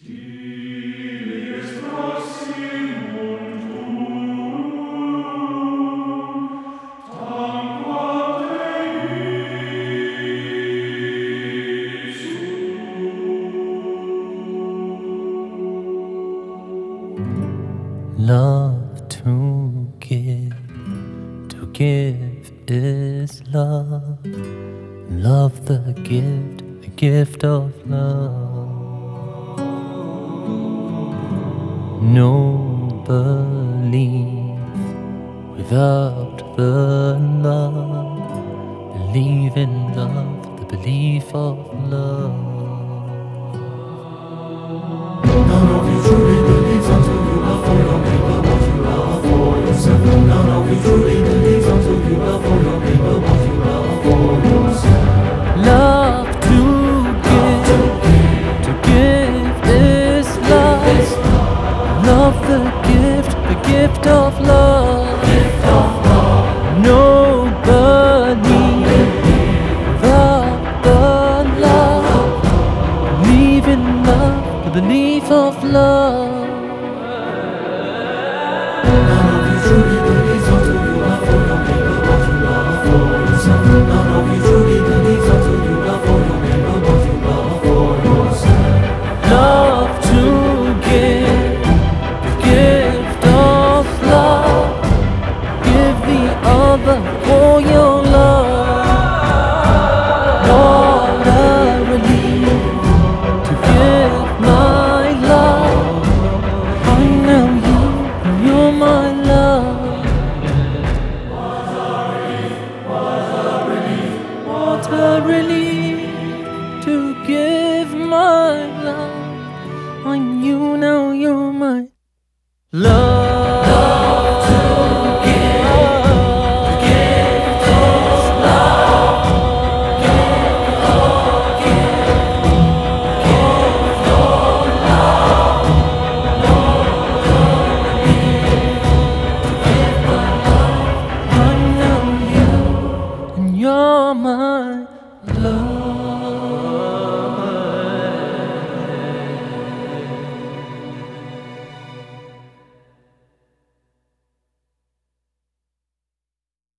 Love to give is love. Love the gift of love. No belief without the love. Believe in love, the belief of love. None of you truly believes until you love for your neighbor what you love for yourself. None of you truly believes until you love for your neighbor what you love for yourself. Love to give is love. Love the gift of love. Nobody without the love. Believe in love, the belief of love.